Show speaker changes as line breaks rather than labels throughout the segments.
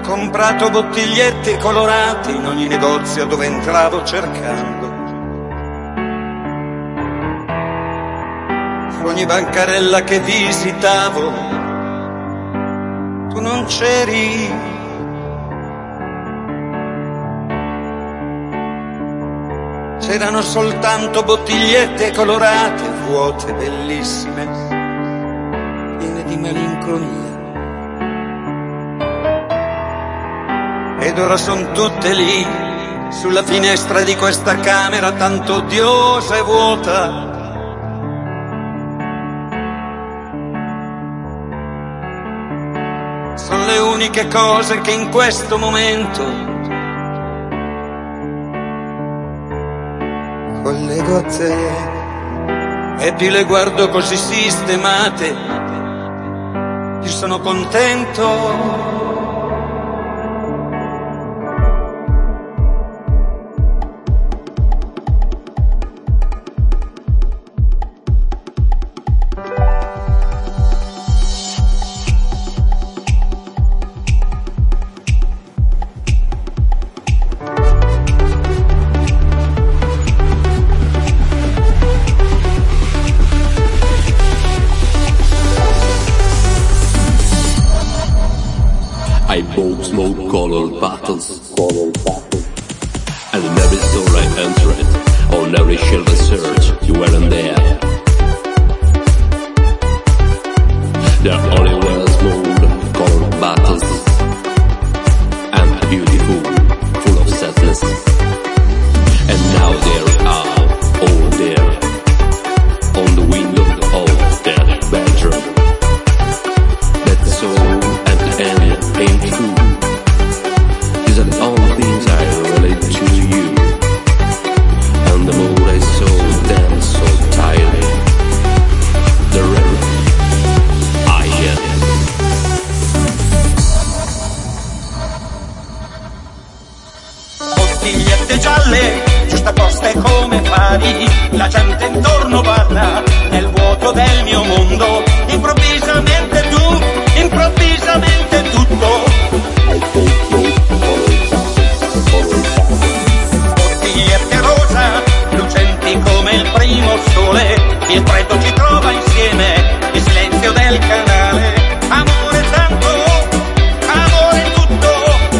comprato bottigliette colorate in ogni negozio dove entravo cercando. Ogni bancarella che visitavo, tu non c'eri. C'erano soltanto bottigliette colorate, vuote, bellissime, piene di malinconia. Ed ora son tutte lì, sulla finestra di questa camera tanto odiosa e vuota. Sono le uniche cose che in questo momento collego a te, e più le guardo così sistemate, più sono contento.
I bought smoke-colored bottles, and in every store I entered, on every shelf I searched, you weren't there. There only were smoke-colored bottles, and beautiful, full of sadness. And now there are, all there, on the window of their bedroom. That's all at the end. Ain't true. These are the only things I relate to you. And the mood I so damn so tired. The rest I am.
Bottigliette gialle, giustaposte come pari, la gente intorno parla nel vuoto del mio mondo. Improvvisamente tu, improvvisamente tutto. Bottigliette rosa, lucenti come il primo sole, il freddo ci trova insieme, il silenzio del canale. Amore tanto, amore tutto.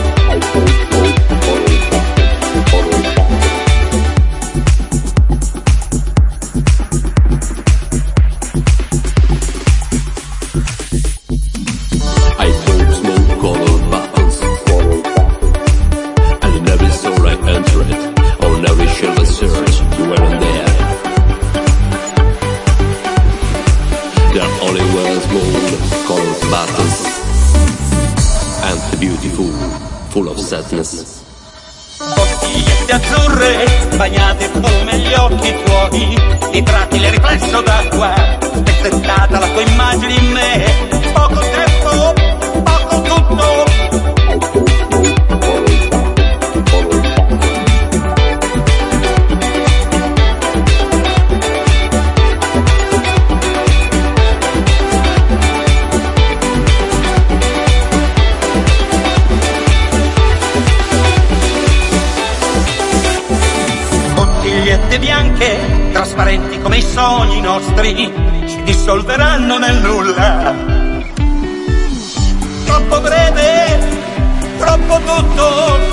Full of sadness.
Bottigliette azzurre, bagnate come gli occhi tuoi, i tratti le riflesso d'acqua, pezzettata la tua immagine in me, poco tempo, poco tutto. Bottigliette bianche, trasparenti come i sogni nostri, si dissolveranno nel nulla. Troppo breve, troppo tutto.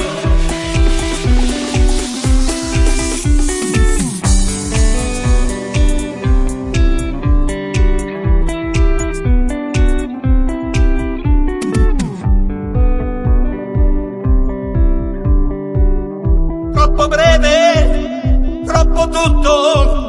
Troppo breve, troppo tutto.